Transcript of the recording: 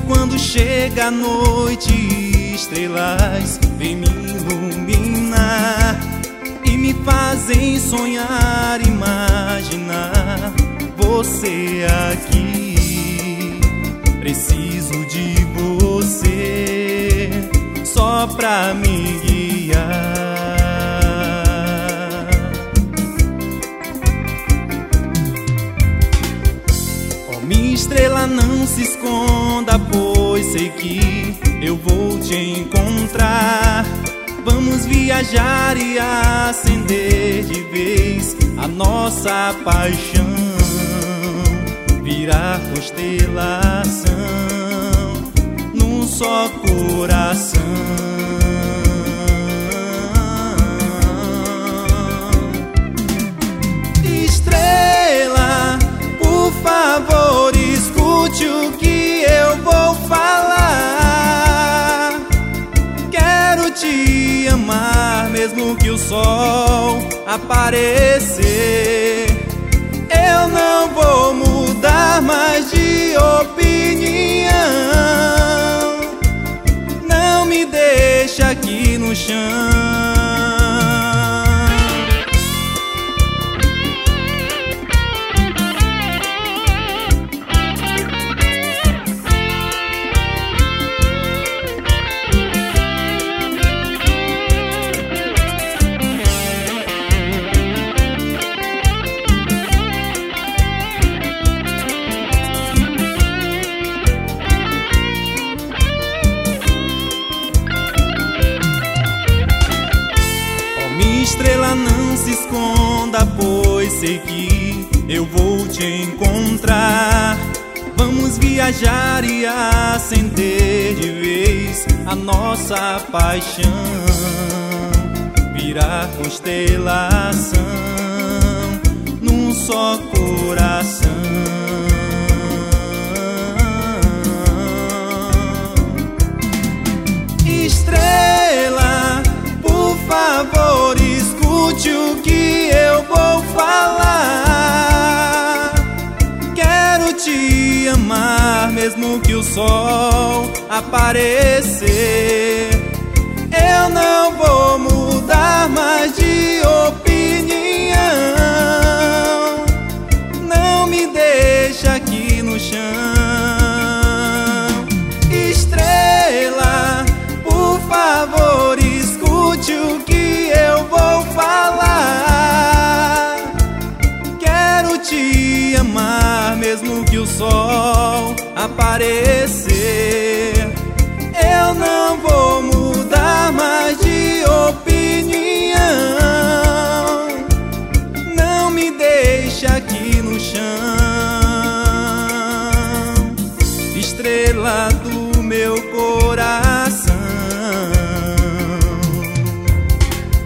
Quando chega a noite, estrelas vêm me iluminar e me fazem sonhar, imaginar você aqui. Preciso de você só pra me guiar. Minha estrela, não se esconda, pois sei que eu vou te encontrar. Vamos viajar e acender de vez a nossa paixão, virar constelação num só coração. Estrela, por favor, escute o que eu vou falar. Quero te amar, mesmo que o sol aparecer. Eu não vou mudar mais de opinião. Não me deixa aqui no chão. Estrela, não se esconda, pois sei que eu vou te encontrar. Vamos viajar e acender de vez a nossa paixão, virar constelação num só coração. Estrela, por favor, escute o que eu vou falar. Quero te amar, mesmo que o sol aparecer. Eu não vou mudar mais de opinião. Não me deixa aqui no chão. Estrela, por favor, escute o que eu vou falar. Quero te amar, mesmo que o sol aparecer. Eu não vou mudar